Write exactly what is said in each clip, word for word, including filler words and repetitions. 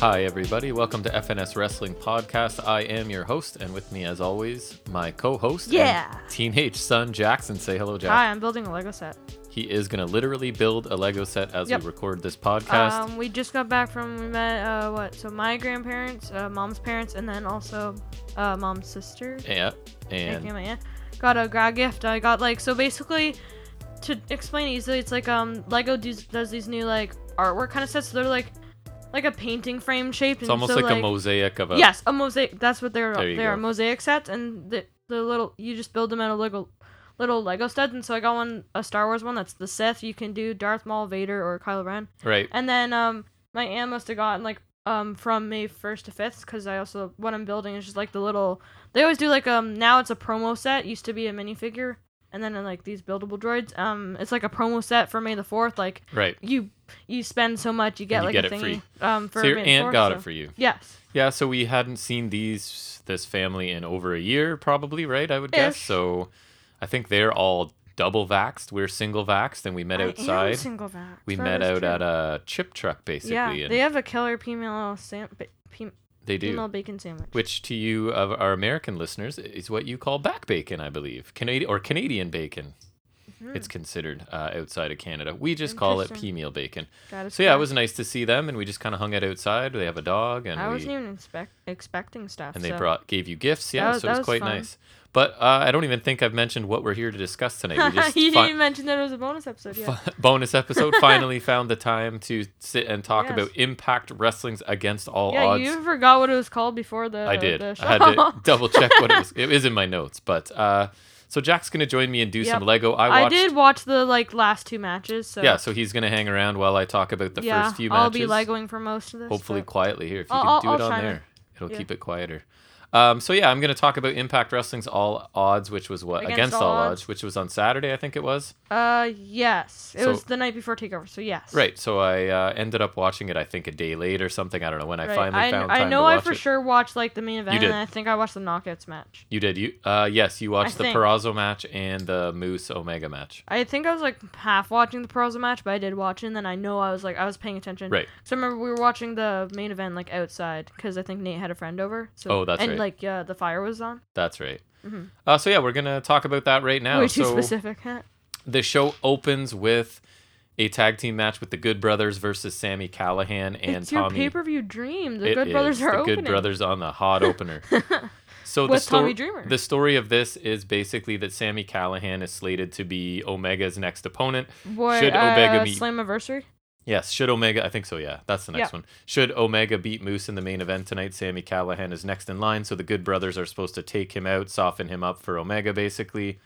Hi, everybody. Welcome to F N S Wrestling Podcast. I am your host, and with me, as always, my co-host Yeah. and teenage son, Jackson. Say hello, Jack. Hi, I'm building a Lego set. He is going to literally build a Lego set as Yep. we record this podcast. Um, we just got back from, we met, uh, what, so my grandparents, uh, mom's parents, and then also, uh, mom's sister. yeah, and aka my aunt. Got a grad gift. I got, like, so basically, to explain easily, it's like, um, Lego does, does these new, like, artwork kind of sets. So they're, like, like a painting frame shaped. it's and almost so, like, a mosaic of a... Yes, a mosaic. That's what they're. There you They're go. mosaic sets, and the the little you just build them out of Lego, little Lego studs. And so I got one, a Star Wars one. That's the Sith. You can do Darth Maul, Vader, or Kylo Ren. Right. And then um, my aunt must have gotten like um from May first to fifth, because I also what I'm building is just like the little. They always do like um now it's a promo set. Used to be a minifigure. And then uh, like these buildable droids, um, it's like a promo set for May the fourth. Like Right. you, you spend so much, you get And you like get a it thingy. free. Um, for So your May the aunt fourth, got so- it for you. Yes. Yeah, so we hadn't seen these this family in over a year, probably, right? I would guess. Ish. So I think they're all double vaxxed. We're single vaxxed, and we met I am outside. single vax. We That met is out true. at a chip truck, basically. Yeah, and they have a killer female sam- ba- pe- they do. female bacon sandwich. Which to you of our American listeners is what you call back bacon, I believe, Canadian or Canadian bacon. Mhm. It's considered uh, outside of Canada. We just call it Interesting. pea meal bacon. That is So yeah, it correct. was nice to see them, and we just kind of hung out outside. They have a dog, and I we wasn't even expect- expecting stuff. and they so. brought gave you gifts. Yeah, was- so it was, that was quite fun. nice. But uh, I don't even think I've mentioned what we're here to discuss tonight. We just you fi- didn't even mention that it was a bonus episode. Yeah. fi- bonus episode. Finally found the time to sit and talk Yes. about Impact Wrestling's Against All yeah, Odds. you forgot what it was called before the. I did. The show. I had to double check what it was. It is in my notes, but uh, so Jack's gonna join me and do some Yep. Lego. I I watched. did watch the like last two matches. So Yeah, so he's gonna hang around while I talk about the yeah, first few matches. I'll be Legoing for most of this. Hopefully but- quietly here. If you I'll- can I'll- do it I'll on chime in. there, it'll Yeah. keep it quieter. Um, so yeah, I'm gonna talk about Impact Wrestling's All Odds, which was what Against All, All odds. Odds. which was on Saturday, I think it was. Uh, yes, it So- was the night before Takeover. So yes. Right. So I uh, ended up watching it. I think a day late or something. I don't know when I Right. finally I, found I time know to I watch for it. sure watched like the main event, did. and I think I watched the knockouts match. You did. You uh, yes, you watched the think. Perazo match and the Moose Omega match. I think I was like half watching the Peraza match, but I did watch it, and then I know I was like I was paying attention. Right. So I remember we were watching the main event like outside because I think Nate had a friend over. So Oh, that's and right. like uh, the fire was on. That's right. Mhm. Uh, so yeah, we're gonna talk about that right now. Way too so specific. Huh? the show opens with a tag team match with the Good Brothers versus Sammy Callahan and It's your Tommy. pay per view dream. The It Good Brothers is are the opening. Good Brothers on the hot opener. So the With story, Tommy Dreamer. the story of this is basically that Sammy Callahan is slated to be Omega's next opponent. Boy, Should uh, Omega meet- Slammiversary? Yes, should Omega, I think so, yeah, that's the next Yeah. one. Should Omega beat Moose in the main event tonight, Sammy Callahan is next in line, so the Good Brothers are supposed to take him out, soften him up for Omega, basically.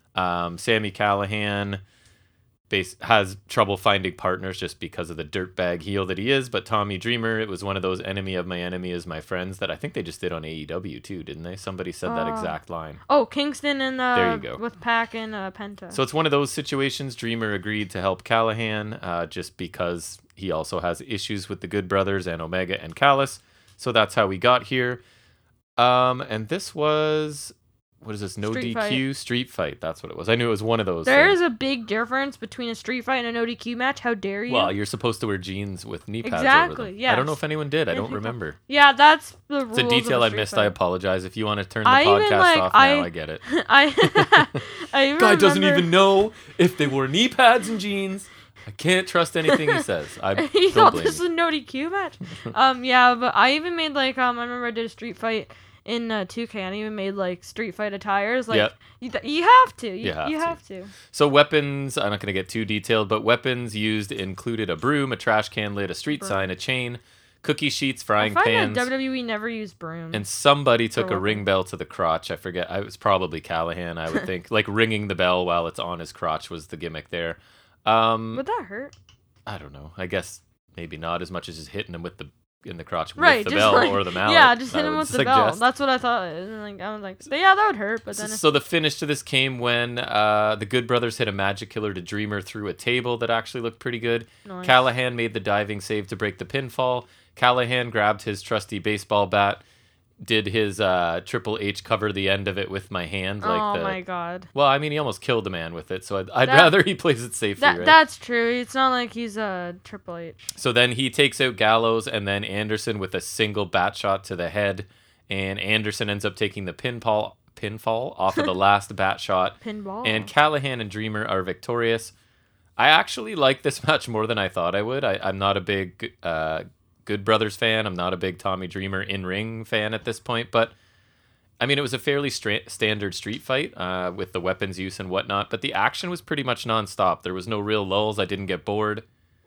Um, Sammy Callahan base, has trouble finding partners just because of the dirtbag heel that he is, but Tommy Dreamer, it was one of those enemy of my enemy is my friends that I think they just did on A E W too, didn't they? Somebody said that Uh, exact line. Oh, Kingston and uh, There you go. with Pac and uh, Penta. So it's one of those situations. Dreamer agreed to help Callahan uh, just because he also has issues with the Good Brothers and Omega and Callis. So that's how we got here. Um, and this was, what is this? No Street D Q street fight. That's what it was. I knew it was one of those. There things. is a big difference between a street fight and a no D Q match. How dare you? Well, you're supposed to wear jeans with knee pads over Exactly, them. I don't know yes. if anyone did. I Yeah, don't people- remember. yeah, that's the rules. It's a of detail I street missed. Fight. I apologize. If you want to turn the I even, podcast like, off I- now, I get it. I, I even Guy doesn't remember- even know if they wore knee pads and jeans. I can't trust anything he says. I you don't know, blame this is you. a no D Q match. um, yeah, but I even made like um, I remember I did a street fight in uh, two K, and I even made like street fight attires. Like Yep. you, th- you have to. You, You have you to. have to. So weapons, I'm not going to get too detailed, but weapons used included a broom, a trash can lid, a street Broom. sign, a chain, cookie sheets, I frying find pans, that W W E never used brooms. and somebody took a weapons. ring bell to the crotch. I forget. I, it was probably Callahan, I would think. Like ringing the bell while it's on his crotch was the gimmick there. Um, Would that hurt? I don't know. I guess maybe not as much as just hitting him with the in the crotch Right, with the just bell like, or the mallet. yeah, just I hit him would with the bell. suggest. That's what I thought. And like I was like, yeah, that would hurt. But then So, so the finish to this came when uh, the Good Brothers hit a magic killer to Dreamer through a table that actually looked pretty good. Nice. Callahan made the diving save to break the pinfall. Callahan grabbed his trusty baseball bat, did his uh, Triple H cover the end of it with my hand. Like oh the, my god. Well, I mean, he almost killed a man with it, so I'd, I'd That- rather he plays it safely, That right? that's true. It's not like he's a Triple H. So then he takes out Gallows and then Anderson with a single bat shot to the head, and Anderson ends up taking the pinfall pinfall off of the last bat shot. Pinball. And Callahan and Dreamer are victorious. I actually like this match more than I thought I would. I, I'm not a big uh, Good Brothers fan. I'm not a big Tommy Dreamer in-ring fan at this point, but I mean, it was a fairly stra- standard street fight uh, with the weapons use and whatnot, but the action was pretty much nonstop. There was no real lulls. I didn't get bored.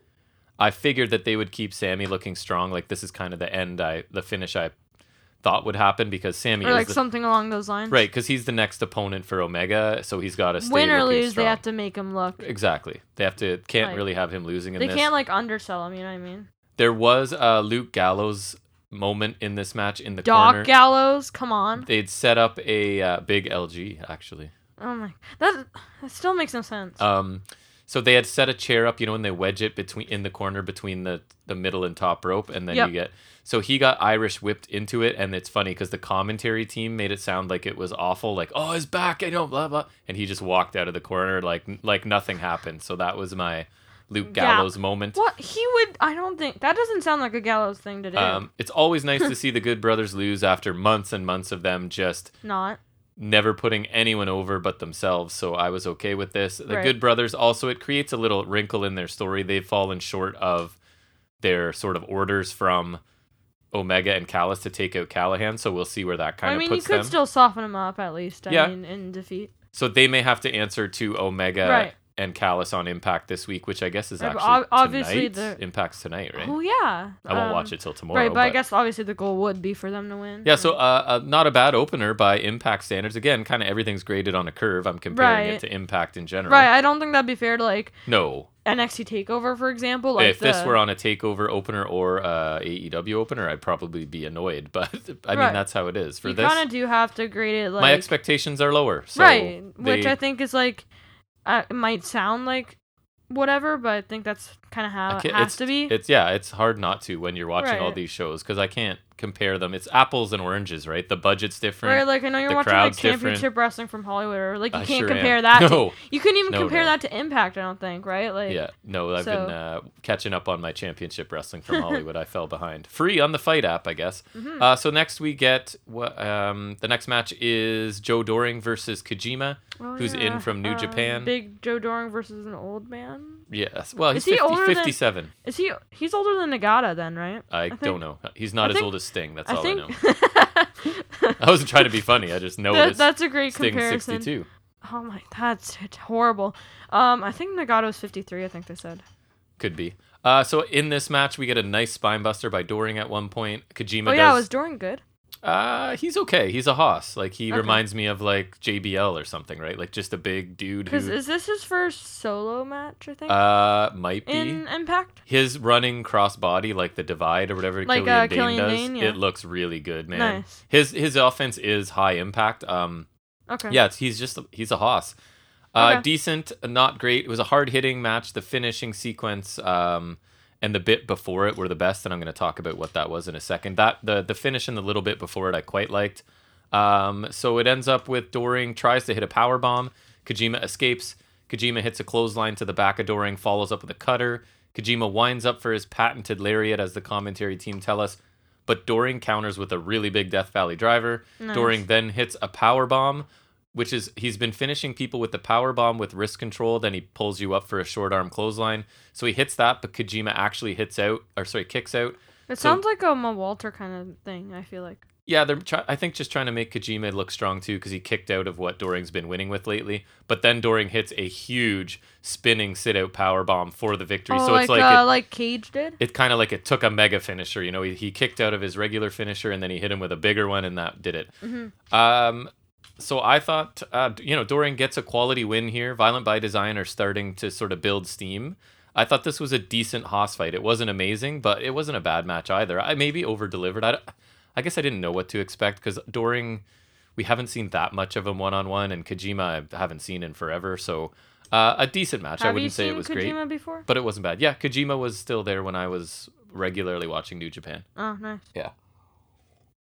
I figured that they would keep Sammy looking strong. Like, this is kind of the end, I the finish I thought would happen, because Sammy or is like the, something along those lines. right, because he's the next opponent for Omega, so he's got to stay Win or looking lose, strong. they have to make him look. Exactly. They have to can't Like, really have him losing in They this. can't like undersell him. You know what I mean? There was a Luke Gallows moment in this match in the Doc corner. Gallows, come on. They'd set up a uh, big L G actually. Oh my, that that still makes no sense. Um, so they had set a chair up, you know, and they wedge it between in the corner between the the middle and top rope, and then Yep. you get. So he got Irish whipped into it, and it's funny because the commentary team made it sound like it was awful, like, oh, his back, I know, blah blah, and he just walked out of the corner like like nothing happened. So that was my Luke Gal- Gallows moment. What he would? I don't think that doesn't sound like a Gallows thing to do. Um, it's always nice to see the Good Brothers lose after months and months of them just Not. never putting anyone over but themselves. So I was okay with this. The Right. Good Brothers also, it creates a little wrinkle in their story. They've fallen short of their sort of orders from Omega and Callis to take out Callahan. So we'll see where that kind I of mean, you puts could them. still soften him up at least. I Yeah. mean, in defeat. So they may have to answer to Omega Right. and Callis on Impact this week, which I guess is Right, but actually ob- obviously tonight. the- Impact's tonight, right? Oh yeah. I won't Um, watch it till tomorrow. Right, but, I guess obviously the goal would be for them to win. Yeah, so uh, uh, not a bad opener by Impact standards. Again, kind of everything's graded on a curve. I'm comparing it Right. to Impact in general. Right, I don't think that'd be fair to like No. N X T Takeover, for example. Like if this the- were on a TakeOver opener or uh, A E W opener, I'd probably be annoyed. But I mean, Right. that's how it is. For you this, kind of do have to grade it like my expectations are lower. So right, which they- I think is like uh, it might sound like whatever, but I think that's kind of how I it can't- has it's, to be. It's yeah, it's hard not to when you're watching all Right. these shows because I can't compare them. It's apples and oranges, right? The budget's different. Right, like I know you're the watching like crowd's different. championship wrestling from Hollywood, or like you I can't sure compare am. that. No. To, you couldn't even No, compare no. that to Impact. I don't think, right? Like Yeah, no, I've so- been uh, catching up on my championship wrestling from Hollywood. I fell behind. Free on the Fight app, I guess. Mhm. Uh, so next we get what? Um, the next match is Joe Doring versus Kojima, Oh, who's yeah. in from New Um, Japan. Big Joe Doring versus an old man. Yes, well, he's Is he fifty, older than- fifty-seven. Is he? He's older than Nagata, then, right? I, think- don't know. He's not I as think- old as Sting. That's I all think. I know. I wasn't trying to be funny. I just That- noticed. that's a great Sting's comparison. sixty-two. Oh my, that's it's horrible. Um, I think Nagato's fifty-three. I think they said. Could be. Uh, so in this match, we get a nice spine buster by Doring at one point. Kojima Oh yeah, does. was Doring good? Uh, he's okay. He's a hoss. Like he Okay. reminds me of like J B L or something, right? Like just a big dude Because who is this his first solo match? I think uh might be in Impact. his running cross body, like the divide or whatever Like, Killian uh, Dane Killian does. Dane, yeah. It looks really good, man. Nice. His his offense is high impact. Um, Okay. yeah, it's, he's just he's a hoss. Uh, Okay. decent, not great. It was a hard hitting match. The finishing sequence, um, and the bit before it were the best, and I'm going to talk about what that was in a second. That the the finish and the little bit before it I quite liked. Um, so it ends up with Doring tries to hit a power bomb. Kojima escapes. Kojima hits a clothesline to the back of Doring, follows up with a cutter. Kojima winds up for his patented lariat, as the commentary team tell us, but Doring counters with a really big Death Valley driver. Nice. Doring then hits a power bomb, which is he's been finishing people with the power bomb with wrist control. Then he pulls you up for a short arm clothesline. So he hits that, but Kojima actually hits out, or sorry, kicks out. It So- sounds like a Ma Walter kind of thing. I feel like. Yeah, they're try- I think just trying to make Kojima look strong too, because he kicked out of what Doring's been winning with lately. But then Doring hits a huge spinning sit out power bomb for the victory. Oh, so like it's like uh, it, like Cage did. it kind of like it took a mega finisher. You know, he, he kicked out of his regular finisher and then he hit him with a bigger one, and that did it. Mm-hmm. Um, so I thought, uh, you know, Doring gets a quality win here. Violent by Design are starting to sort of build steam. I thought this was a decent Haas fight. It wasn't amazing, but it wasn't a bad match either. I maybe over delivered. I, I guess I didn't know what to expect because Doring, we haven't seen that much of him one on one, and Kojima I haven't seen in forever. So uh, a decent match. I Have you wouldn't say seen it was Kojima great, before? but it wasn't bad. Yeah, Kojima was still there when I was regularly watching New Japan. Oh, nice. Yeah.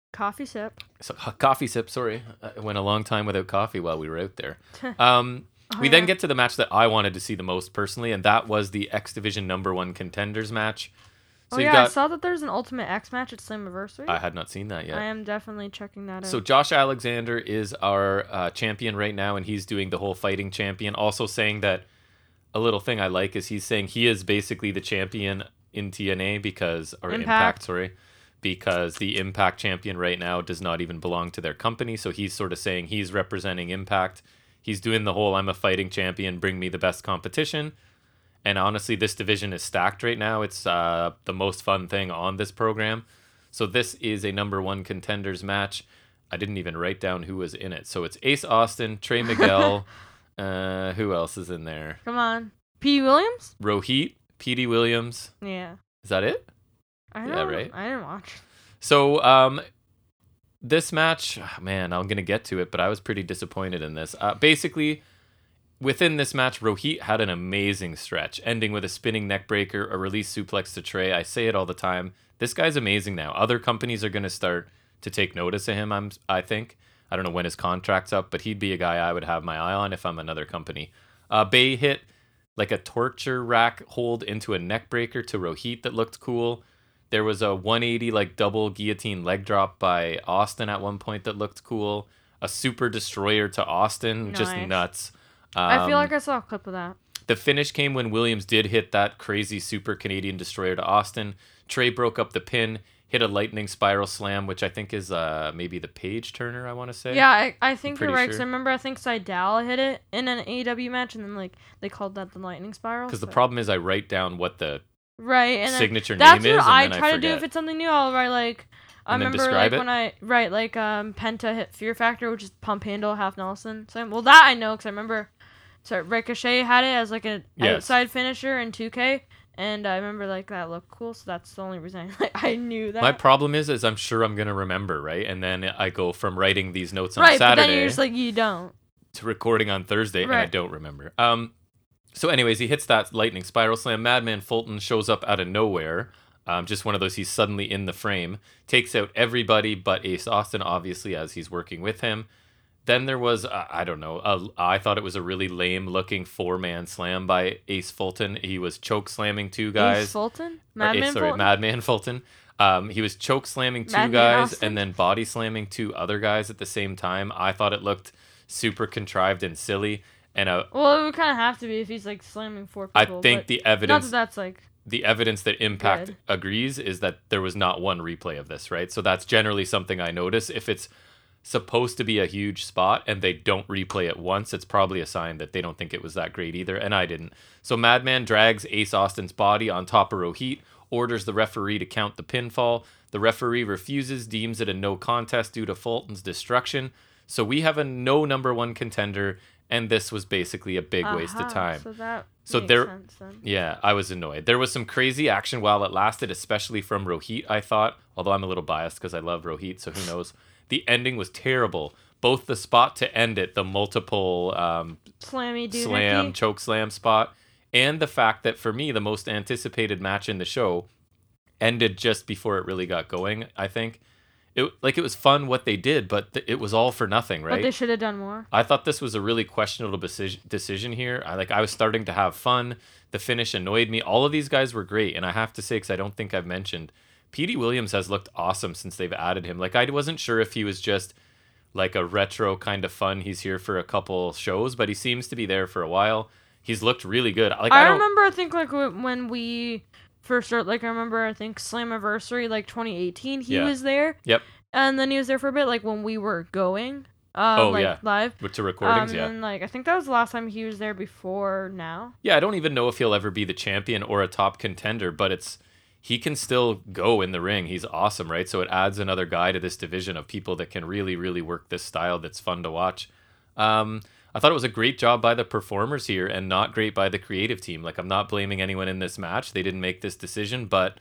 Coffee sip. So uh, coffee sip. Sorry, I went a long time without coffee while we were out there. Um, Oh, we yeah. then get to the match that I wanted to see the most personally, and that was the X Division number one contenders match. So oh you've yeah, I got. saw that there's an Ultimate X match at Slammiversary. I had not seen that yet. I am definitely checking that out. So Josh Alexander is our uh, champion right now, and he's doing the whole fighting champion. Also saying that a little thing I like is he's saying he is basically the champion in T N A because or Impact. Impact, sorry, because the Impact champion right now does not even belong to their company. So he's sort of saying he's representing Impact. He's doing the whole I'm a fighting champion, bring me the best competition. And honestly, this division is stacked right now. It's uh, the most fun thing on this program. So this is a number one contenders match. I didn't even write down who was in it. So it's Ace Austin, Trey Miguel. uh, who else is in there? Come on. P. Williams? Rohit, P D Williams. Yeah. Is that it? I Yeah, don't, right? I didn't watch. So um, this match, man, I'm going to get to it, but I was pretty disappointed in this. Uh, basically, within this match, Rohit had an amazing stretch, ending with a spinning neckbreaker, a release suplex to Trey. I say it all the time. This guy's amazing now. Other companies are going to start to take notice of him, I'm, I think. I don't know when his contract's up, but he'd be a guy I would have my eye on if I'm another company. Uh, Bay hit like a torture rack hold into a neckbreaker to Rohit that looked cool. There was a one eighty like double guillotine leg drop by Austin at one point that looked cool. A super destroyer to Austin, just Nice. nuts. I feel Um, like I saw a clip of that. The finish came when Williams did hit that crazy super Canadian destroyer to Austin. Trey broke up the pin, hit a lightning spiral slam, which I think is uh, maybe the page turner, I want to say. Yeah, I, I think you're pretty right. 'Cause sure. I remember I think Seidel hit it in an A E W match, and then like they called that the lightning spiral. Because the so- problem is I write down what the right and then signature that's name what is, and I then try I to do forget. if it's something new. I'll write like I And then remember describe like it? when I write like um Penta hit Fear Factor, which is pump handle half Nelson. So well that I know because I remember. So Ricochet had it as like an Yes. outside finisher in two K, and I remember like that looked cool. So that's the only reason I, like, I knew that. My problem is, is I'm sure I'm gonna remember, right? And then I go from writing these notes on right, but Saturday then you're just like you don't. to recording on Thursday, and I Right. don't remember. Um, so anyways, he hits that lightning spiral slam. Madman Fulton shows up out of nowhere. Um, just one of those. He's suddenly in the frame, takes out everybody but Ace Austin, obviously, as he's working with him. Then there was, uh, I don't know, uh, I thought it was a really lame looking four man slam by Ace Fulton. He was choke slamming two guys. Ace Fulton, Or Madman Ace, sorry, Fulton. Madman Fulton. Um, he was choke slamming two Madman guys Austin? and then body slamming two other guys at the same time. I thought it looked super contrived and silly. And uh, Well, it would kind of have to be if he's like slamming four I people. think but the not evidence, that that's like the evidence that Impact Good. agrees is that there was not one replay of this, right? So that's generally something I notice. If it's supposed to be a huge spot and they don't replay it once, it's probably a sign that they don't think it was that great either, and I didn't. So Madman drags Ace Austin's body on top of Rohit, orders the referee to count the pinfall. The referee refuses, deems it a no contest due to Fulton's destruction. So we have a no number one contender, and this was basically a big waste of aha, time. So that So makes there- sense then. Yeah, I was annoyed. There was some crazy action while it lasted, especially from Rohit, I thought. Although I'm a little biased because I love Rohit, so who knows. The ending was terrible. Both the spot to end it, the multiple um, Slammy dude. slam, choke slam spot, and the fact that for me, the most anticipated match in the show ended just before it really got going, I think. It, like, it was fun what they did, but th- it was all for nothing, right? But they should have done more. I thought this was a really questionable decision decision here. I like I was starting to have fun. The finish annoyed me. All of these guys were great, and I have to say, because I don't think I've mentioned, P D Williams has looked awesome since they've added him. Like, I wasn't sure if he was just like a retro kind of fun. He's here for a couple shows, but he seems to be there for a while. He's looked really good. Like I, I don't, remember, I think, like, wh- when we first started, like, I remember, I think, Slammiversary, like, twenty eighteen, he Yeah. was there. Yep. And then he was there for a bit, like, when we were going, um, Oh, like, yeah. live. But to recordings, um, yeah. And, like, I think that was the last time he was there before now. Yeah, I don't even know if he'll ever be the champion or a top contender, but it's he can still go in the ring. He's awesome, right? So it adds another guy to this division of people that can really, really work this style that's fun to watch. Um, I thought it was a great job by the performers here and not great by the creative team. Like, I'm not blaming anyone in this match. They didn't make this decision, but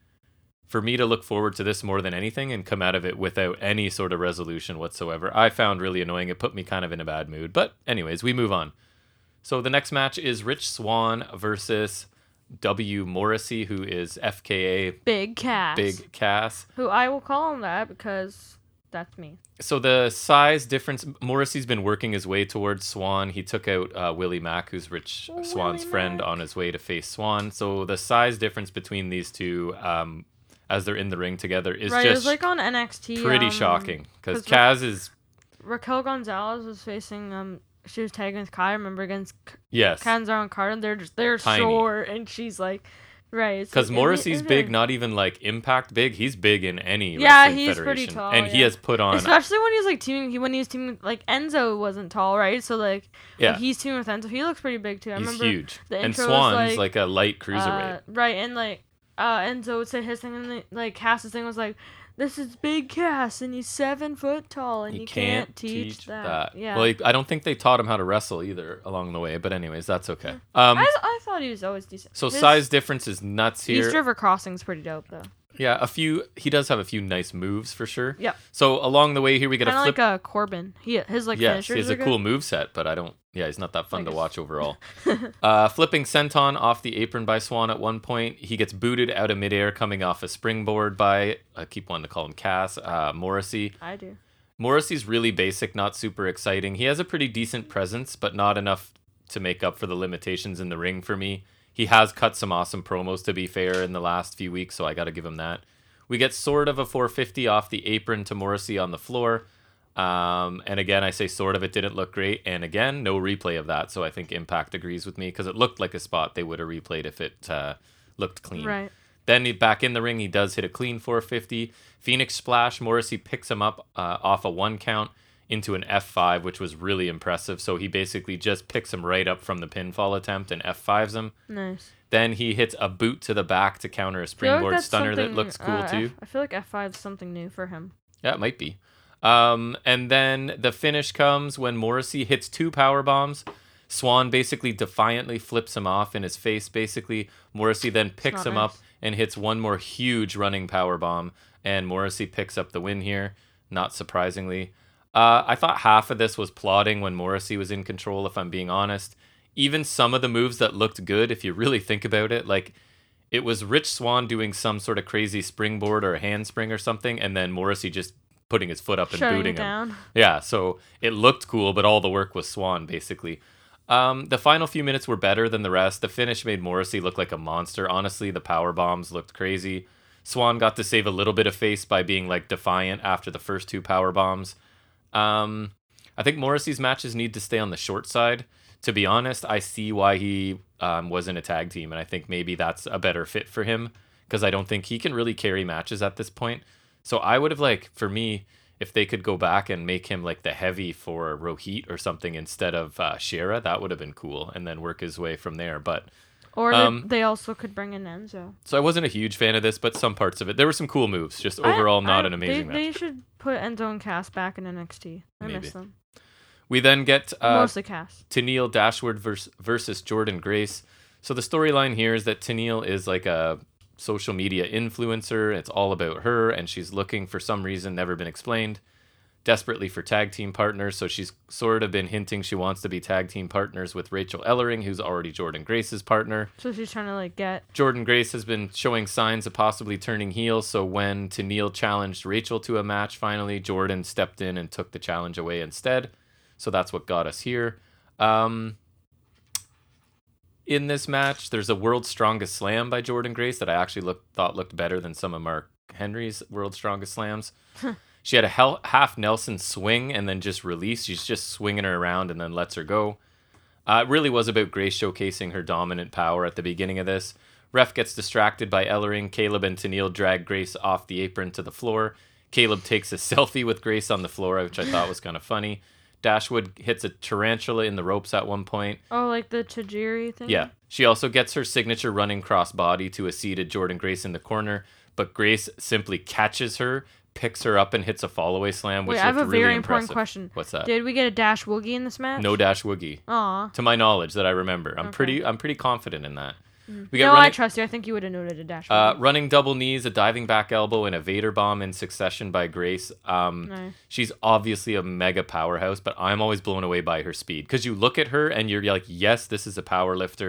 for me to look forward to this more than anything and come out of it without any sort of resolution whatsoever, I found really annoying. It put me kind of in a bad mood. But anyways, we move on. So the next match is Rich Swann versus W. Morrissey, who is F K A Big Cass. Big Cass. Who I will call him that because that's me. So the size difference, Morrissey's been working his way towards Swan. He took out uh, Willie Mack, who's Rich Oh, Swan's Willie friend, Mack. on his way to face Swan. So the size difference between these two, um, as they're in the ring together, is Right, it was just like on N X T. pretty um, shocking. Because 'cause Ra- Kaz is, Raquel Gonzalez was facing um she was tagging with Kai, I remember, against yes. Kanzaro and Carter. They're just they're Tiny. short, and she's like, right. it's Because like- Morrissey's it's big, very- not even like Impact big. He's big in any Yeah, wrestling he's federation. pretty tall, and he yeah. has put on, Especially when he's like teaming, he when he was teaming like Enzo wasn't tall, right? So like, yeah, when he's teaming with Enzo, he looks pretty big too. I he's remember huge. the And intro was, Swan's like, like, a light cruiserweight. Uh, right, and like uh, Enzo would say his thing, and the, like Cass's thing was like, "This is Big Cass, and he's seven foot tall, and you, can't, teach, that." Yeah, Well, he- I don't think they taught him how to wrestle either along the way. But anyways, that's okay. Um, I, I thought he was always decent. so His size difference is nuts here. East River Crossing's pretty dope though. Yeah, a few. He does have a few nice moves for sure. Yep. So along the way here, we get Kind a of flip. like a Corbin. He his like yes, he finishers has a are cool good. move set, but I don't. Yeah, he's not that fun I to guess. watch overall. uh, flipping senton off the apron by Swan at one point. He gets booted out of midair, coming off a springboard by. I keep wanting to call him Cass. Uh, Morrissey. I do. Morrissey's really basic, not super exciting. He has a pretty decent presence, but not enough to make up for the limitations in the ring for me. He has cut some awesome promos, to be fair, in the last few weeks, so I got to give him that. We get sort of a four fifty off the apron to Morrissey on the floor. Um, and again, I say sort of, it didn't look great. And again, no replay of that, so I think Impact agrees with me because it looked like a spot they would have replayed if it uh, looked clean. Right. Then he, back in the ring, he does hit a clean four fifty. Phoenix Splash. Morrissey picks him up uh, off a one count into an F five, which was really impressive. So he basically just picks him right up from the pinfall attempt and F fives him. Nice. Then he hits a boot to the back to counter a I feel like springboard that's stunner that something, looks cool uh, too. F- I feel like F five is something new for him. Yeah, it might be. Um, and then the finish comes when Morrissey hits two power bombs. Swan basically defiantly flips him off in his face. Basically, Morrissey then picks not him nice. up and hits one more huge running power bomb, and Morrissey picks up the win here. Not surprisingly, uh, I thought half of this was plotting when Morrissey was in control. If I'm being honest, even some of the moves that looked good, if you really think about it, like. It was Rich Swan doing some sort of crazy springboard or a handspring or something, and then Morrissey just putting his foot up and Shutting booting it him. down. Yeah, so it looked cool, but all the work was Swan, basically. Um, the final few minutes were better than the rest. The finish made Morrissey look like a monster. Honestly, the power bombs looked crazy. Swan got to save a little bit of face by being like defiant after the first two power bombs. Um, I think Morrissey's matches need to stay on the short side. To be honest, I see why he um, was in a tag team, and I think maybe that's a better fit for him because I don't think he can really carry matches at this point. So I would have like, for me, if they could go back and make him like the heavy for Rohit or something instead of uh, Shera, that would have been cool, and then work his way from there. But Or Um, they, they also could bring in Enzo. so I wasn't a huge fan of this, but some parts of it, there were some cool moves. Just overall, I- not I- an amazing they, match. They should put Enzo and Cass back in N X T. I Maybe. miss them. We then get uh, Mostly Cass. Tennille Dashwood vers- versus Jordan Grace. So the storyline here is that Tennille is like a social media influencer. It's all about her, and she's looking for some reason, never been explained, desperately for tag team partners. So she's sort of been hinting she wants to be tag team partners with Rachel Ellering, who's already Jordan Grace's partner. So she's trying to like get. Jordan Grace has been showing signs of possibly turning heel, so when Tennille challenged Rachel to a match finally, Jordan stepped in and took the challenge away instead. So that's what got us here. Um, in this match, there's a World's Strongest Slam by Jordan Grace that I actually look, thought looked better than some of Mark Henry's World's Strongest Slams. She had a hel- half Nelson swing and then just release. She's just swinging her around and then lets her go. Uh, it really was about Grace showcasing her dominant power at the beginning of this. Ref gets distracted by Ellering. Caleb and Tennille drag Grace off the apron to the floor. Caleb takes a selfie with Grace on the floor, which I thought was kind of funny. Dashwood hits a tarantula in the ropes at one point. Oh, like the Tajiri thing? Yeah. She also gets her signature running crossbody to a seated Jordan Grace in the corner, but Grace simply catches her, picks her up, and hits a fallaway slam, which Wait, I have a looked really very impressive. important question. What's that? Did we get a Dash Woogie in this match? No Dash Woogie. Aw. To my knowledge, that I remember. I'm Okay. pretty I'm pretty confident in that. We got No, I running, trust you. I think you would have noted a Dash uh, Woogie. running double knees, a diving back elbow, and a Vader bomb in succession by Grace. Um, Nice. She's obviously a mega powerhouse, but I'm always blown away by her speed. Because you look at her and you're like, yes, this is a power lifter.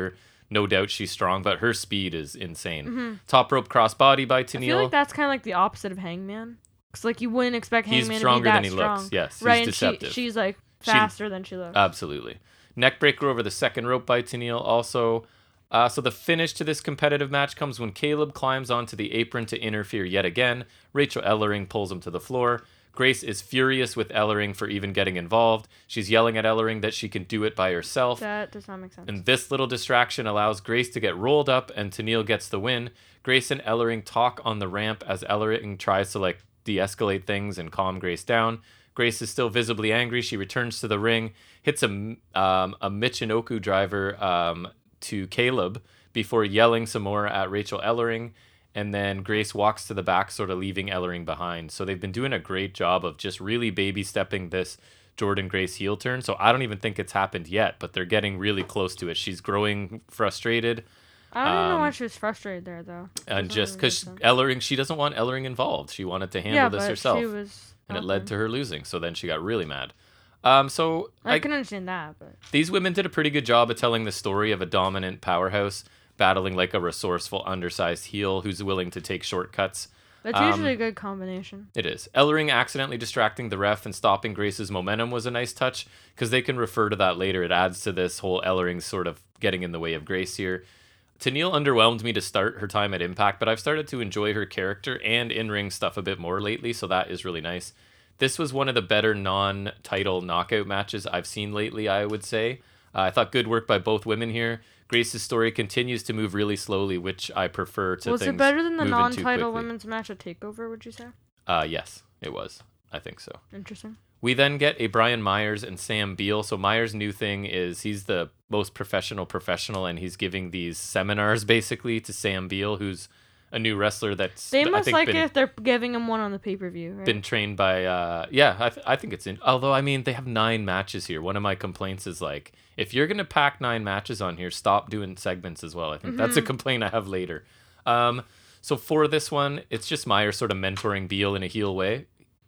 no doubt she's strong, but her speed is insane. Mm-hmm. Top rope crossbody by I feel Tenille. like that's kind of like the opposite of Hangman. Because, like, you wouldn't expect He's Hangman stronger to be that than he strong. looks. Yes, he's right, deceptive. and she, she's, like, She- faster than she looks. Absolutely. Neckbreaker over the second rope by Tenille also. Uh, so the finish to this competitive match comes when Caleb climbs onto the apron to interfere yet again. Rachel Ellering pulls him to the floor. Grace is furious with Ellering for even getting involved. She's yelling at Ellering that she can do it by herself. That does not make sense. And this little distraction allows Grace to get rolled up, and Tenille gets the win. Grace and Ellering talk on the ramp as Ellering tries to like de-escalate things and calm Grace down. Grace is still visibly angry. She returns to the ring, hits a um, a Michinoku driver um, to Caleb before yelling some more at Rachel Ellering. And then Grace walks to the back, sort of leaving Ellering behind. So they've been doing a great job of just really baby stepping this Jordynne Grace heel turn. So I don't even think it's happened yet, but they're getting really close to it. She's growing frustrated. I don't even know um, why she was frustrated there, though. And Doesn't just really because make sense. Ellering, she doesn't want Ellering involved. She wanted to handle yeah, this but herself. she was And it helping. led to her losing. So then she got really mad. Um, so I, I, can understand that, but these women did a pretty good job of telling the story of a dominant powerhouse battling like a resourceful, undersized heel who's willing to take shortcuts. that's Um, usually a good combination. It is. Ellering accidentally distracting the ref and stopping Grace's momentum was a nice touch because they can refer to that later. It adds to this whole Ellering sort of getting in the way of Grace here. Tenille underwhelmed me to start her time at Impact, but I've started to enjoy her character and in-ring stuff a bit more lately, so that is really nice. This was one of the better non-title knockout matches I've seen lately, I would say. Uh, I thought good work by both women here. Grace's story continues to move really slowly, which I prefer to Was things it better than the moving too non-title quickly. women's match at Takeover? Would you say? Uh, yes, it was. I think so. Interesting. We then get a Brian Myers and Sam Beal. So Myers' new thing is he's the most professional professional, and he's giving these seminars basically to Sam Beal, who's a new wrestler that's They I must think like been, it if they're giving him one on the pay per view, right? been trained by. Uh, yeah, I, th- I think it's in. Although I mean, they have nine matches here. One of my complaints is like, if you're gonna pack nine matches on here, stop doing segments as well. I think that's a Mhm. complaint I have later. Um, so for this one, it's just Myers sort of mentoring Beal in a heel way.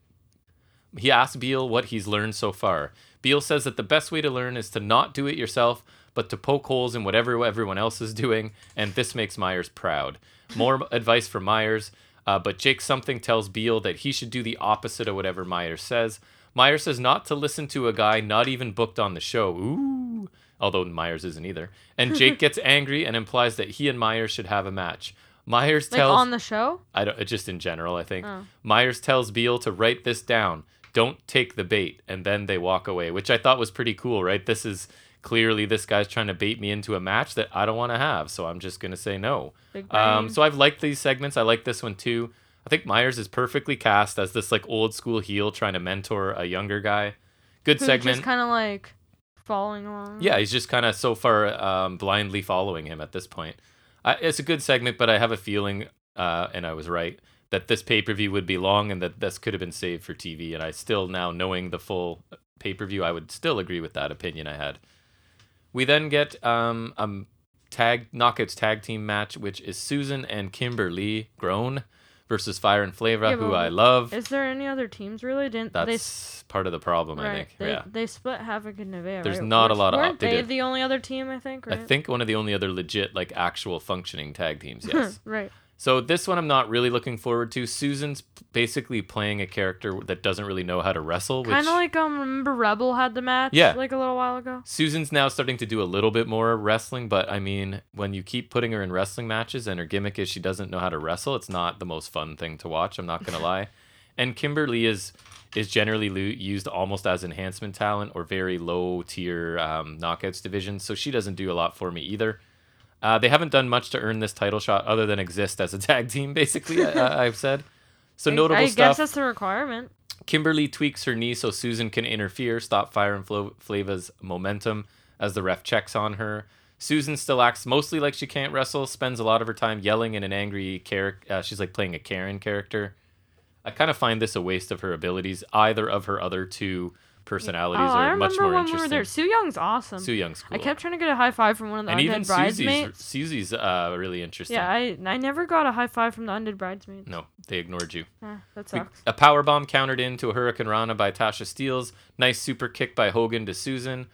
He asks Beal what he's learned so far. Beal says that the best way to learn is to not do it yourself, but to poke holes in whatever everyone else is doing, and this makes Myers proud. More advice for Myers, uh, but Jake something tells Beal that he should do the opposite of whatever Myers says. Myers says not to listen to a guy not even booked on the show. Ooh. Although Myers isn't either. And Jake gets angry and implies that he and Myers should have a match. Myers like tells on the show. I don't just in general, I think. Oh. Myers tells Beal to write this down. Don't take the bait, and then they walk away, which I thought was pretty cool, right? This is clearly this guy's trying to bait me into a match that I don't want to have, so I'm just gonna say no. Big Um, brain. so I've liked these segments. I like this one too. I think Myers is perfectly cast as this like old school heel trying to mentor a younger guy. Good Who's segment. just kind of like following along. Yeah, he's just kind of so far um, blindly following him at this point. I, it's a good segment, but I have a feeling, uh, and I was right, that this pay-per-view would be long and that this could have been saved for T V. And I still, now knowing the full pay-per-view, I would still agree with that opinion I had. We then get um, a tag knockouts tag team match, which is Susan and Kimberly Grown versus Fire and Flavor, Yeah, who but I love. Is there any other teams really? Didn't they? That's part of the problem, Right. I think. They, yeah. they split Havoc and Nevaeh. There's right? not a Which- lot of Weren't op- they they did. the only other team? I think. Right. I think one of the only other legit, like, actual functioning tag teams, yes. right. So this one I'm not really looking forward to. Susan's basically playing a character that doesn't really know how to wrestle. Which Kind of like um, remember Rebel had the match. Yeah. Like a little while ago. Susan's now starting to do a little bit more wrestling, but I mean, when you keep putting her in wrestling matches and her gimmick is she doesn't know how to wrestle, it's not the most fun thing to watch. I'm not gonna lie. And Kimberly is is generally lo- used almost as enhancement talent or very low tier um, knockouts division, so she doesn't do a lot for me either. Uh, they haven't done much to earn this title shot other than exist as a tag team, basically, I, I've said. So I- notable I stuff. guess that's the requirement. Kimberly tweaks her knee so Susan can interfere, stop Fire and Flo- Flava's momentum as the ref checks on her. Susan still acts mostly like she can't wrestle, spends a lot of her time yelling in an angry character. Uh, she's like playing a Karen character. I kind of find this a waste of her abilities. Either of her other two personalities Oh, I are much remember more when we interesting. were there. Sue Young's awesome. Sue Young's cool. I kept trying to get a high five from one of the and undead even bridesmaids. Susie's, Susie's uh, really interesting. Yeah, I I never got a high five from the undead bridesmaids. No, they ignored you. Eh, that We- sucks. a power bomb countered into a Hurricane Rana by Tasha Steeles. Nice super kick by Hogan to Susan.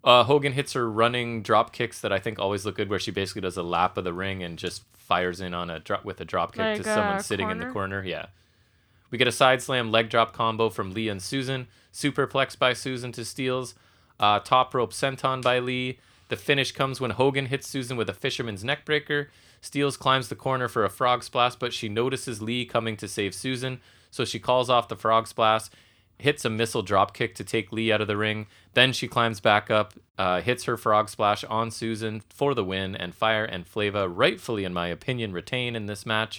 Uh, Hogan hits her running drop kicks that I think always look good, where she basically does a lap of the ring and just fires in on a drop with a drop kick Like to someone a sitting in the corner? corner. Yeah. We get a side slam leg drop combo from Lee and Susan. Superplex by Susan to Steels. Uh, top rope senton by Lee. The finish comes when Hogan hits Susan with a fisherman's neckbreaker. Steels climbs the corner for a frog splash, but she notices Lee coming to save Susan, so she calls off the frog splash, hits a missile drop kick to take Lee out of the ring. Then she climbs back up, uh, hits her frog splash on Susan for the win, and Fire and Flava, rightfully in my opinion, retain in this match.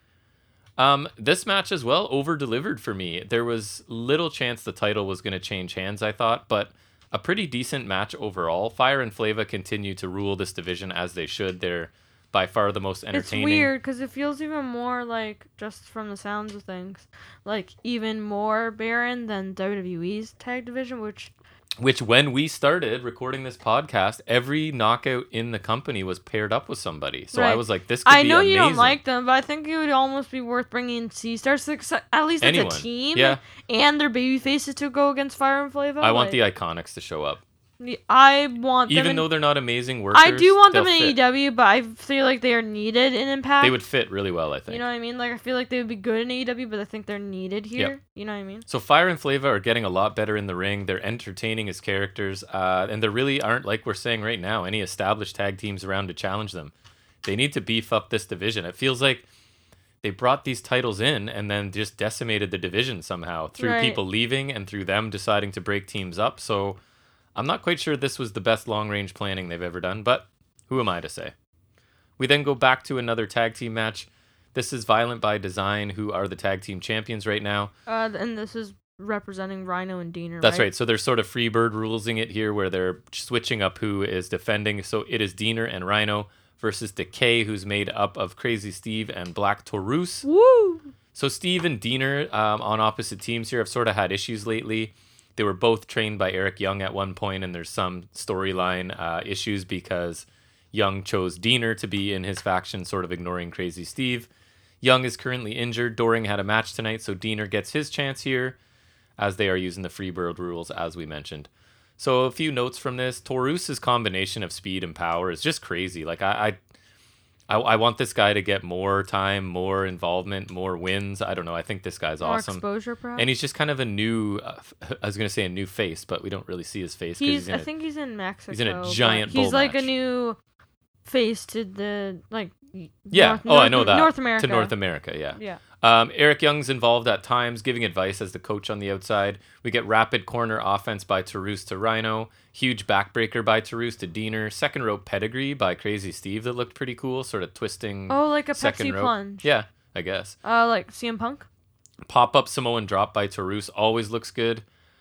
Um, this match as well over-delivered for me. There was little chance the title was going to change hands, I thought, but a pretty decent match overall. Fire and Flava continue to rule this division as they should. They're by far the most entertaining. It's weird because it feels even more like, just from the sounds of things, like even more barren than W W E's tag division, which Which, when we started recording this podcast, every knockout in the company was paired up with somebody. So I Right. was like, this could I be know amazing. you don't like them, but I think it would almost be worth bringing Sea Stars, at least as Anyone. a team, Yeah. and their baby faces to go against Fire and Flava. I want like, the Iconics to show up. I want them Even in, though they're not amazing workers, I do want them they'll in fit. A E W, but I feel like they are needed in Impact. They would fit really well, I think. You know what I mean? Like, I feel like they would be good in A E W, but I think they're needed here. Yep. You know what I mean? So Fire and Flava are getting a lot better in the ring. They're entertaining as characters, uh, and there really aren't, like we're saying right now, any established tag teams around to challenge them. They need to beef up this division. It feels like they brought these titles in and then just decimated the division somehow through Right. people leaving and through them deciding to break teams up. So I'm not quite sure this was the best long-range planning they've ever done, but who am I to say? We then go back to another tag team match. This is Violent by Design, who are the tag team champions right now. Uh, and this is representing Rhino and Diener, That's right? right. So they're sort of Freebird rulesing it here, where they're switching up who is defending. So it is Diener and Rhino versus Decay, who's made up of Crazy Steve and Black Taurus. Woo! So Steve and Diener um, on opposite teams here have sort of had issues lately. They were both trained by Eric Young at one point, and there's some storyline uh, issues because Young chose Diener to be in his faction, sort of ignoring Crazy Steve. Young is currently injured. Doring had a match tonight, so Diener gets his chance here, as they are using the Freebird rules, as we mentioned. So a few notes from this. Taurus's combination of speed and power is just crazy. Like, I... I I, I want this guy to get more time, more involvement, more wins. I don't know. I think this guy's More awesome. exposure, perhaps? And he's just kind of a new, uh, I was going to say a new face, but we don't really see his face. 'cause He's, he's in I a- think he's in Mexico. he's in a but giant He's bull like match. a new face to the, like, y- Yeah. North, oh, I North- know that. North America. To North America, yeah. Yeah. Um, Eric Young's involved at times, giving advice as the coach on the outside. We get rapid corner offense by Taurus to Rhino. Huge backbreaker by Taurus to Diener. Second rope pedigree by Crazy Steve that looked pretty cool, sort of twisting Oh, like a second Pepsi rope. plunge. Yeah, I guess. Uh, like C M Punk? Pop-up Samoan drop by Taurus always looks good.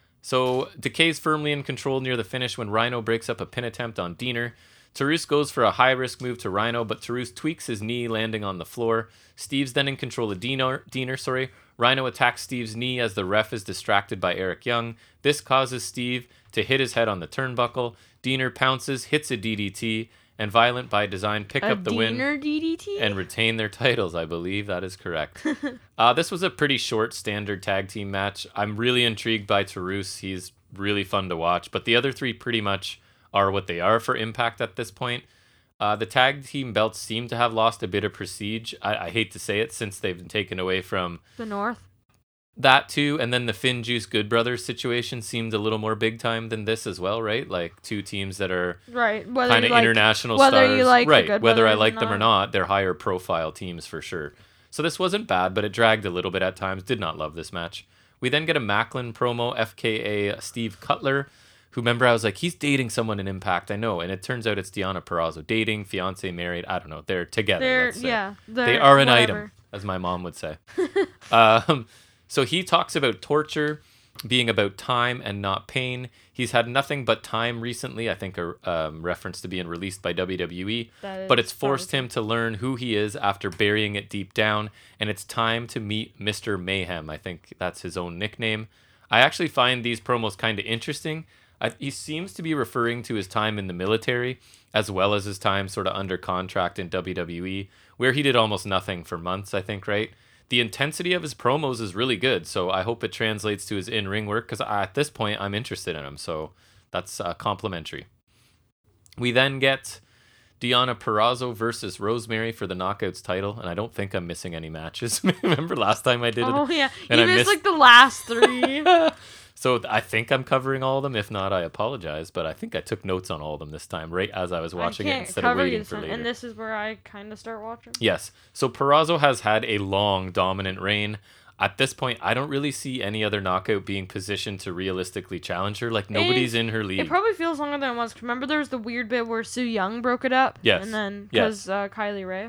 So Decay's firmly in control near the finish when Rhino breaks up a pin attempt on Diener. Taurus goes for a high-risk move to Rhino, but Taurus tweaks his knee, landing on the floor. Steve's then in control of Diener. Diener, sorry. Rhino attacks Steve's knee as the ref is distracted by Eric Young. This causes Steve to hit his head on the turnbuckle. Diener pounces, hits a D D T, and Violent by Design pick A up the win Diener D D T? and retain their titles, I believe. That is correct. uh, this was a pretty short standard tag team match. I'm really intrigued by Taurus. He's really fun to watch. But the other three pretty much are what they are for Impact at this point. Uh, the tag team belts seem to have lost a bit of prestige. I, I hate to say it, since they've been taken away from The North? that too. And then the Finn Juice Good Brothers situation seemed a little more big time than this as well, right? Like two teams that are Right. Whether kind you of like, international whether stars. you like the right. Good Whether I Brothers or like them or not. not, they're higher profile teams for sure. So this wasn't bad, but it dragged a little bit at times. Did not love this match. We then get a Macklin promo, F K A Steve Cutler, who, remember, I was like, he's dating someone in Impact. I know. And it turns out it's Deonna Purrazzo. Dating, fiance, married. I don't know. They're together. They're, let's say. yeah. They they're are an whatever. item, as my mom would say. um, so he talks about torture being about time and not pain. He's had nothing but time recently, I think a um, reference to being released by W W E. That But is it's forced probably- him to learn who he is after burying it deep down, and it's time to meet Mister Mayhem. I think that's his own nickname. I actually find these promos kind of interesting. I, he seems to be referring to his time in the military, as well as his time sort of under contract in W W E, where he did almost nothing for months, I think, right? The intensity of his promos is really good, so I hope it translates to his in-ring work, because at this point, I'm interested in him, so that's uh, complimentary. We then get Deonna Purrazzo versus Rosemary for the Knockouts title, and I don't think I'm missing any matches. Remember last time I did it? Oh yeah, And you I missed, missed- like the last three. So I think I'm covering all of them. If not, I apologize. But I think I took notes on all of them this time, right as I was watching I it can't instead of cover waiting this for one, later. and this is where I kind of start watching. Yes. So Purrazzo has had a long, dominant reign. At this point, I don't really see any other knockout being positioned to realistically challenge her. Like, nobody's in her league. It probably feels longer than it was. 'Cause remember, there was the weird bit where Sue Young broke it up. Yes. And then Yes. because uh, Kylie Ray.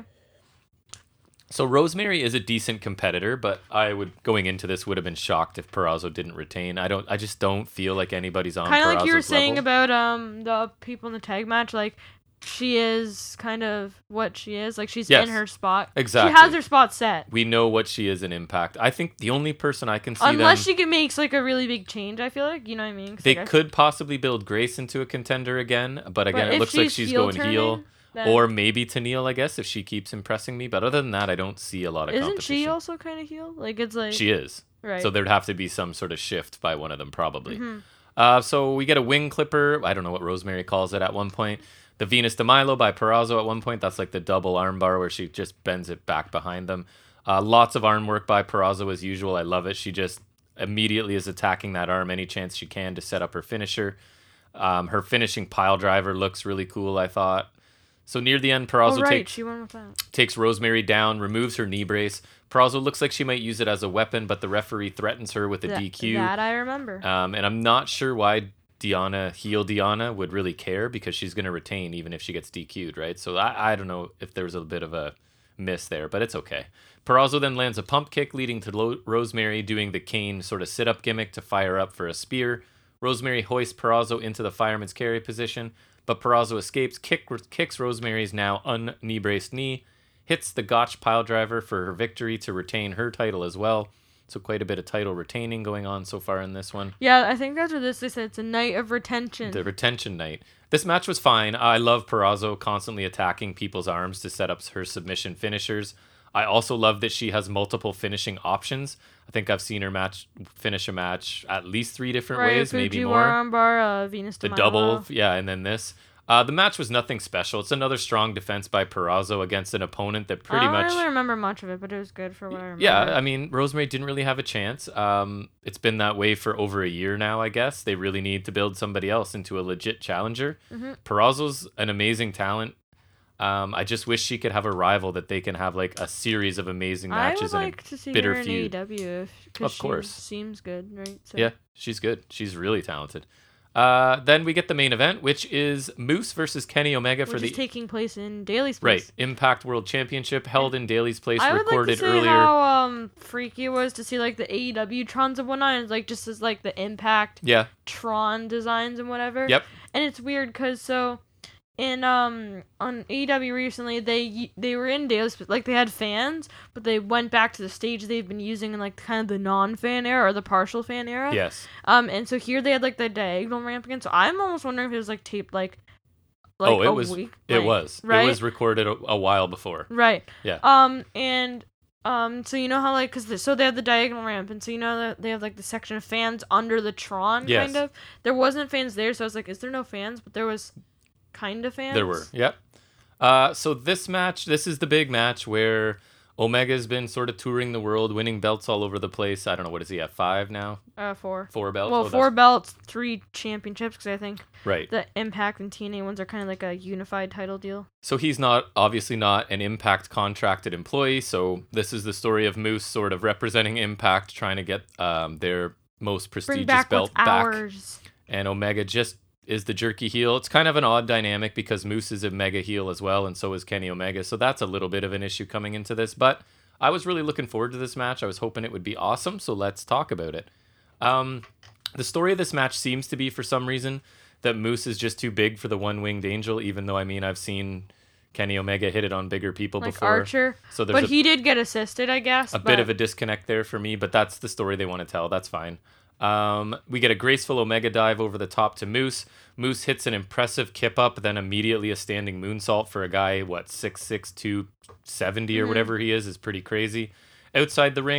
So Rosemary is a decent competitor, but I would, going into this, would have been shocked if Purrazzo didn't retain. I don't. I just don't feel like anybody's on Kind of like you were Purrazzo's saying level. about um the people in the tag match, like she is kind of what she is. Like she's Yes. in her spot. Exactly. She has her spot set. We know what she is in Impact. I think the only person I can see Unless them, she can makes like a really big change, I feel like, you know what I mean? 'Cause, they like, I- could possibly build Grace into a contender again. But again, but it if looks like she's heel going heel. turning, then- Or maybe Tennille, I guess, if she keeps impressing me. But other than that, I don't see a lot of isn't competition. she also kind of heel? Like it's like She is. right. So there'd have to be some sort of shift by one of them, probably. Mhm. Uh, so we get a wing clipper. I don't know what Rosemary calls it at one point. The Venus de Milo by Purrazzo at one point. That's like the double armbar where she just bends it back behind them. Uh, lots of arm work by Purrazzo as usual. I love it. She just immediately is attacking that arm any chance she can to set up her finisher. Um, her finishing pile driver looks really cool, I thought. So near the end, Purrazzo oh right, takes she won with that. takes Rosemary down, removes her knee brace. Purrazzo looks like she might use it as a weapon, but the referee threatens her with a That- D Q. That I remember. Um, and I'm not sure why Deonna, heel Deonna, would really care because she's going to retain even if she gets D Q'd, right? So I, I don't know if there was a bit of a miss there, but it's okay. Purrazzo then lands a pump kick leading to Lo- Rosemary doing the Kane sort of sit-up gimmick to fire up for a spear. Rosemary hoists Purrazzo into the fireman's carry position, but Purrazzo escapes, kick, kicks Rosemary's now un-knee braced knee, hits the Gotch pile driver for her victory to retain her title as well. So quite a bit of title retaining going on so far in this one. Yeah, I think that's what this they said. It's a night of retention. The retention night. This match was fine. I love Purrazzo constantly attacking people's arms to set up her submission finishers. I also love that she has multiple finishing options. I think I've seen her match finish a match at least three different right, ways, maybe Fujiwara more. armbar, uh, Venus de The Milo. double, yeah, and then this. Uh, the match was nothing special. It's another strong defense by Purrazzo against an opponent that pretty I don't much... really remember much of it, but it was good for what I remember. Yeah, I mean, Rosemary didn't really have a chance. Um, it's been that way for over a year now, I guess. They really need to build somebody else into a legit challenger. Mm-hmm. Purrazzo's an amazing talent. Um, I just wish she could have a rival that they can have like a series of amazing I matches would and like to see bitter her in feud. A E W. If, 'cause Of course. She seems good, right? So. Yeah, she's good. She's really talented. Uh, then we get the main event, which is Moose versus Kenny Omega Which for is the taking place in Daly's right place. Impact World Championship held in Daly's place, I would like to recorded see earlier. how um freaky it was to see like the A E W Trons and whatnot, and like just as like the Impact Yeah. Tron designs and whatever. Yep. And it's weird because so in um on A E W recently they they were in Daly's, like they had fans, but they went back to the stage they've been using in like kind of the non-fan era or the partial fan era. Yes. Um and so here they had like the diagonal ramp again. So I'm almost wondering if it was like taped like like oh, it a was. week. It like- was. right? It was recorded a, a while before. Right. Yeah. Um and um so you know how like cuz so they have the diagonal ramp, and so you know that they have like the section of fans under the Tron Yes. kind of. There wasn't fans there, so I was like, is there no fans? But there was kind of fans. There were. Yep. Uh, so this match, this is the big match where Omega's been sort of touring the world, winning belts all over the place. I don't know, what is he at? Five now? Uh, four. Four belts? Well, Oh, four that's- belts, three championships, because I think Right. the Impact and T N A ones are kind of like a unified title deal. So he's not, obviously not an Impact contracted employee. So this is the story of Moose sort of representing Impact, trying to get um, their most Bring prestigious back belt what's back. ours. And Omega just is the jerky heel. It's kind of an odd dynamic because Moose is a mega heel as well, and so is Kenny Omega. So that's a little bit of an issue coming into this. But I was really looking forward to this match. I was hoping it would be awesome. So let's talk about it. Um, the story of this match seems to be, for some reason, that Moose is just too big for the one-winged angel. Even though, I mean, I've seen Kenny Omega hit it on bigger people Like before. Archer. So there's But a, he did get assisted, I guess. a but bit of a disconnect there for me. But that's the story they want to tell. That's fine. Um, we get a graceful Omega dive over the top to Moose. Moose hits an impressive kip up, then immediately a standing moonsault for a guy, what, six six, two seventy or Mhm. whatever he is, is pretty crazy. Outside the ring,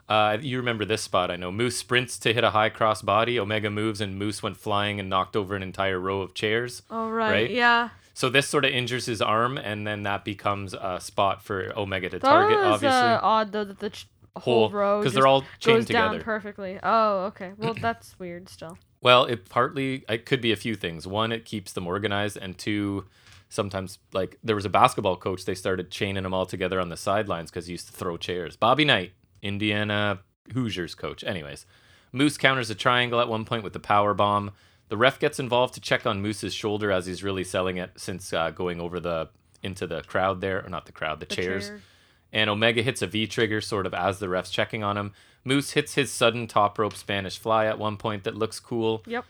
Uh, you remember this spot, I know. Moose sprints to hit a high cross body. Omega moves, and Moose went flying and knocked over an entire row of chairs. Oh, right. Right? Yeah. So this sort of injures his arm, and then that becomes a spot for Omega to Thought target, it was obviously. uh, odd, though, that the ch- whole row Because just they're all chained goes together. down perfectly. Oh, okay. Well, that's weird still. Well, it partly, it could be a few things. One, it keeps them organized, and two, sometimes, like, there was a basketball coach, they started chaining them all together on the sidelines because he used to throw chairs. Bobby Knight, Indiana Hoosiers coach. Anyways, Moose counters a triangle at one point with the power bomb. The ref gets involved to check on Moose's shoulder as he's really selling it since uh, going over the into the crowd there, or not the crowd, the, The chairs. chair. And Omega hits a V trigger sort of as the ref's checking on him. Moose hits his sudden top rope Spanish fly at one point that looks cool. Yep.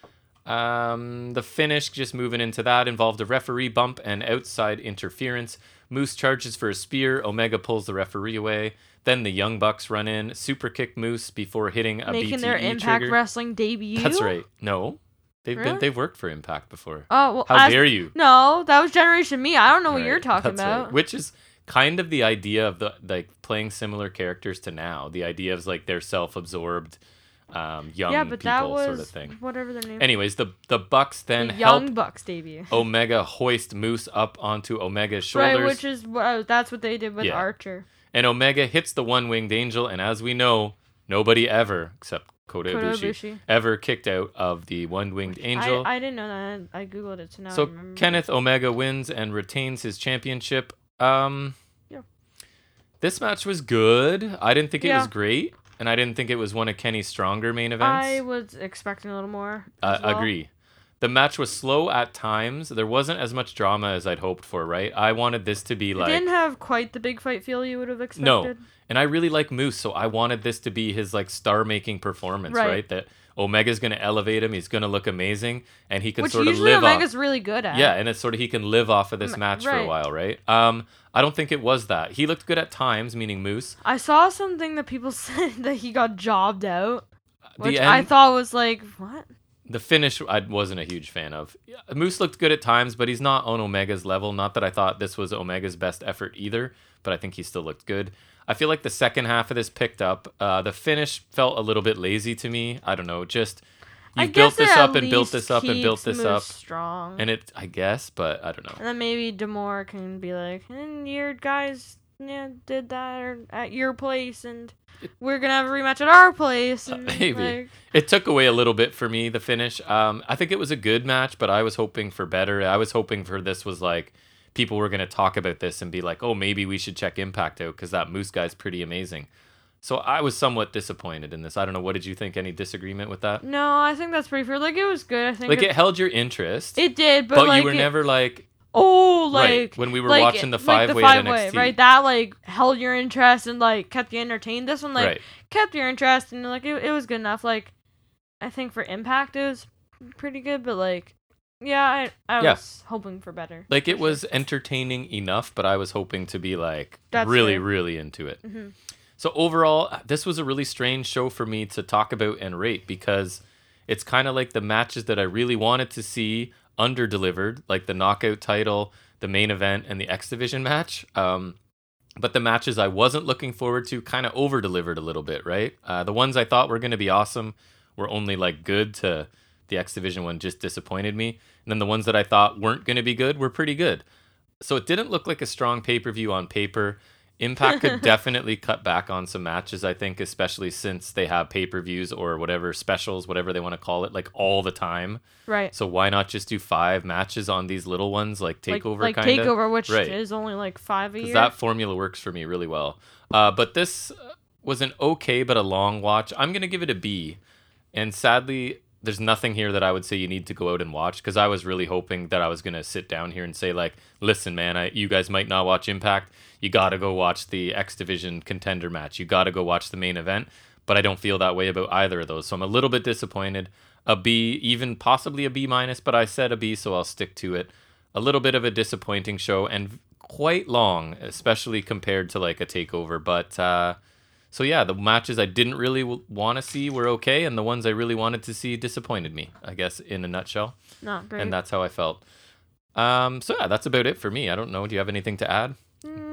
Um, the finish, just moving into that, involved a referee bump and outside interference. Moose charges for a spear. Omega pulls the referee away. Then the Young Bucks run in, super kick Moose before hitting a Making B T E their Impact trigger. Wrestling debut. That's right. No, they've Really? been they've worked for Impact before. Oh, well, How as- dare you? No, that was Generation Me. I don't know what Right, you're talking that's right. about. Which is kind of the idea of the like playing similar characters to now. The idea of like they're self-absorbed, um, young yeah, but that people was sort of thing. whatever their name. Anyways, the the Bucks then the help Young Bucks debut. Omega hoist Moose up onto Omega's shoulders. Right, which is what that's what they did with Yeah. Archer. And Omega hits the one-winged angel, and as we know, nobody ever, except Kota, Kota Ibushi, Ibushi. ever kicked out of the one-winged angel. I, I didn't know that. I googled it, so now I so remember. Kenneth Omega wins and retains his championship. Um, Yeah. This match was good. I didn't think it Yeah. was great, and I didn't think it was one of Kenny's stronger main events. I was expecting a little more. Uh, as well. Agree. The match was slow at times. There wasn't as much drama as I'd hoped for, right? I wanted this to be It like... didn't have quite the big fight feel you would have expected. No. And I really like Moose, so I wanted this to be his like star-making performance, right? Right. That Omega's going to elevate him, he's going to look amazing, and he can Which sort of usually live Omega's off... really good at. Yeah, and it's sort of he can live off of this M- match for a right. while, right? Um, I don't think it was that. He looked good at times, meaning Moose. I saw something that people said that he got jobbed out, The which end, I thought was like, what? the finish I wasn't a huge fan of. Yeah, Moose looked good at times, but he's not on Omega's level. Not that I thought this was Omega's best effort either, but I think he still looked good. I feel like the second half of this picked up. Uh, the finish felt a little bit lazy to me. I don't know, just I you built guess this it up at and built least this up and built keeps this Moose up, strong. and it I guess, but I don't know. And then maybe Demore can be like, and your guys yeah, did that or at your place, and we're gonna have a rematch at our place. And, Maybe. like, It took away a little bit for me, the finish. Um, I think it was a good match, but I was hoping for better. I was hoping for this was like people were going to talk about this and be like, oh, maybe we should check Impact out because that Moose guy's pretty amazing. So I was somewhat disappointed in this. I don't know. What did you think? Any disagreement with that? no, I think that's pretty fair. Like it was good. I think Like it, it held your interest, it did, but, but like you were it- never like, oh like right, when we were like, watching the like five-way the at five-way, N X T. right? That like held your interest and like kept you entertained. This one like Right. kept your interest and like it, it was good enough. Like I think for Impact it was pretty good, but like yeah, I I Yeah. was hoping for better. Like it for sure. was entertaining enough, but I was hoping to be like That's really, fair. really into it. Mhm. So overall, this was a really strange show for me to talk about and rate because it's kind of like the matches that I really wanted to see under-delivered, like the knockout title, the main event, and the X Division match. Um, but the matches I wasn't looking forward to kind of over-delivered a little bit, right? Uh, the ones I thought were going to be awesome were only like good to the X Division one just disappointed me. And then the ones that I thought weren't going to be good were pretty good. So it didn't look like a strong pay-per-view on paper. Impact could definitely cut back on some matches, I think, especially since they have pay-per-views or whatever specials, whatever they want to call it, like all the time. Right. So why not just do five matches on these little ones, like Takeover like, like kind of? Takeover, which Right. is only like five a year. Because that formula works for me really well. Uh, but this was an okay but a long watch. I'm going to give it a B. And sadly, there's nothing here that I would say you need to go out and watch because I was really hoping that I was going to sit down here and say, like, listen, man, I, you guys might not watch Impact. You got to go watch the X Division contender match. You got to go watch the main event. But I don't feel that way about either of those. So I'm a little bit disappointed. A B, even possibly a B minus, but I said a B, so I'll stick to it. A little bit of a disappointing show and quite long, especially compared to like a Takeover. But uh, so yeah, the matches I didn't really w- want to see were okay, and the ones I really wanted to see disappointed me, I guess, in a nutshell. Not great. And that's how I felt. Um, so yeah, that's about it for me. I don't know. Do you have anything to add? Mm,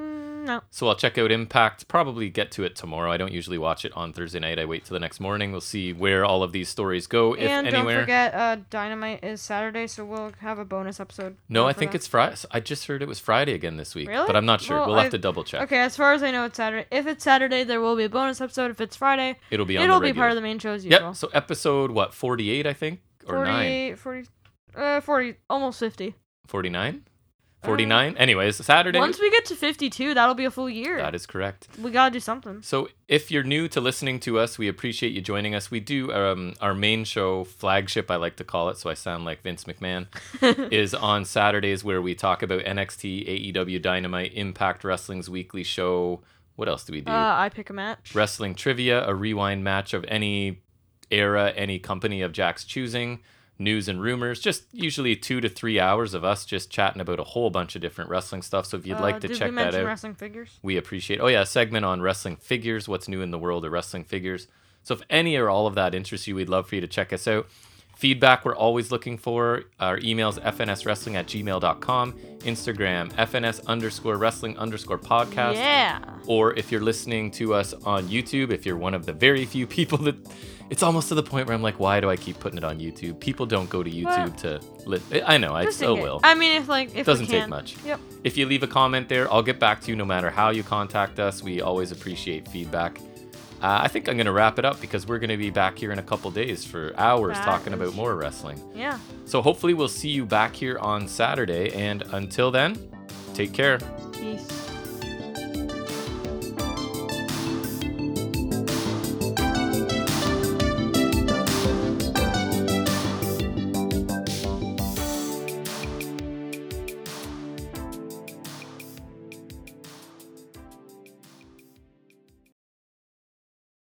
No. So I'll check out Impact, probably get to it tomorrow. I don't usually watch it on Thursday night. I wait till the next morning. We'll see where all of these stories go, if and anywhere. don't forget, uh, Dynamite is Saturday, so we'll have a bonus episode. No, uh, I for think that. it's Friday. I just heard it was Friday again this week. Really? But I'm not sure. Well, we'll have I- to double check. Okay, as far as I know, it's Saturday. If it's Saturday, there will be a bonus episode. If it's Friday, It'll be on it'll the be regular. part of the main show as usual. Yep. So episode, what, forty-eight, I think? Or nine? forty-eight, forty, uh, forty, almost fifty. forty-nine? forty-nine? Anyways, Saturday. Once we get to fifty-two, that'll be a full year. That is correct. We gotta do something. So if you're new to listening to us, we appreciate you joining us. We do um, our main show, flagship, I like to call it, so I sound like Vince McMahon, is on Saturdays, where we talk about N X T, A E W Dynamite, Impact Wrestling's weekly show. What else do we do? Uh, I pick a match. Wrestling trivia, a rewind match of any era, any company of Jack's choosing. News and rumors, just usually two to three hours of us just chatting about a whole bunch of different wrestling stuff. So if you'd Uh, like to did check we that mention out, wrestling figures? we appreciate. Oh yeah, a segment on wrestling figures, what's new in the world of wrestling figures. So if any or all of that interests you, we'd love for you to check us out. Feedback we're always looking for. Our email's fnswrestling at gmail dot com. Instagram, fns underscore wrestling underscore podcast. Yeah. Or if you're listening to us on YouTube, if you're one of the very few people that... It's almost to the point where I'm like, why do I keep putting it on YouTube? People don't go to YouTube to... Li- I know, I Just still in case. will. I mean, if like if Doesn't we take can. much. Yep. If you leave a comment there, I'll get back to you no matter how you contact us. We always appreciate feedback. Uh, I think I'm going to wrap it up because we're going to be back here in a couple days for hours That talking is about more wrestling. Yeah. So hopefully we'll see you back here on Saturday. And until then, take care. Peace.